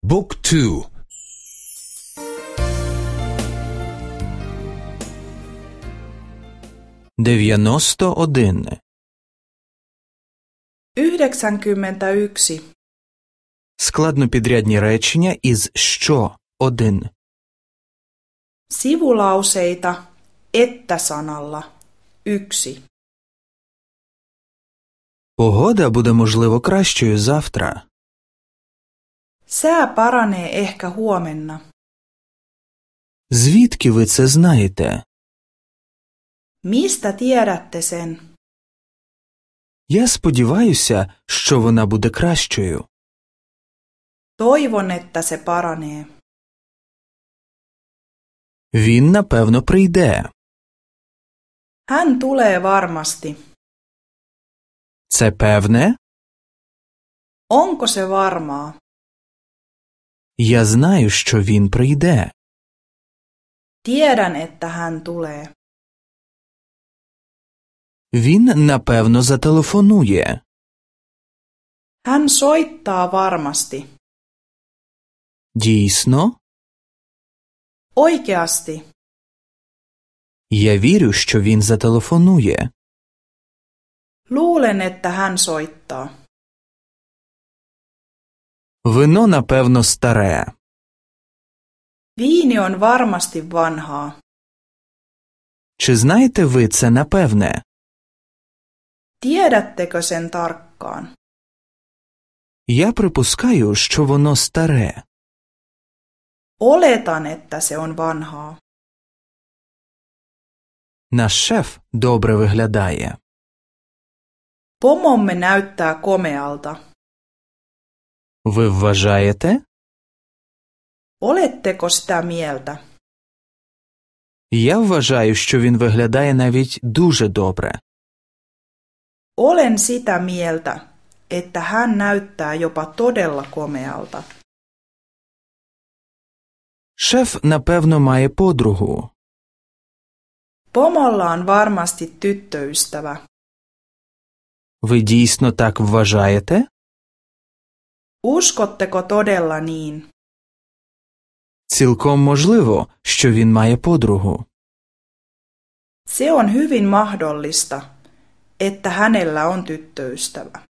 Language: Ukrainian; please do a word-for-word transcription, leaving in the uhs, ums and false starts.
Book two. дев'яносто один. yhdeksänkymmentäyksi. Складнопідрядні речення із «що» один. Sivulauseita että-sanalla yksi. Погода буде, можливо, кращою завтра. Sää paranee ehkä huomenna. Звідки ви це знаєте? Mistä tiedätte sen? Я сподіваюся, що вона буде кращою. Toivon, että se paranee. Він, напевно, прийде. Hän tulee varmasti. Це певне? Onko se varmaa? Я знаю, що він прийде. Tiedän, että hän tulee. Він, напевно, зателефонує. Hän soittaa varmasti. Дійсно? Oikeasti. Я вірю, що він зателефонує. Luulen, että hän soittaa. Вино, напевно, старе. Viini on varmasti vanhaa. Чи знаєте ви це напевне? Tiedättekö sen tarkkaan? Я припускаю, що воно старе. Oletan, että se on vanhaa. Наш шеф добре виглядає. Pomomme näyttää komealta. Ви вважаєте? Oletteko sitä mieltä? Я вважаю, що він виглядає навіть дуже добре. Olen sitä mieltä, että hän näyttää jopa todella komealta. Шеф, напевно, має подругу. Pomolla on varmasti tyttöystävä. Ви дійсно так вважаєте? Uskotteko todella niin? Цілком можливо, що він має подругу. Se on hyvin mahdollista, että hänellä on tyttöystävä.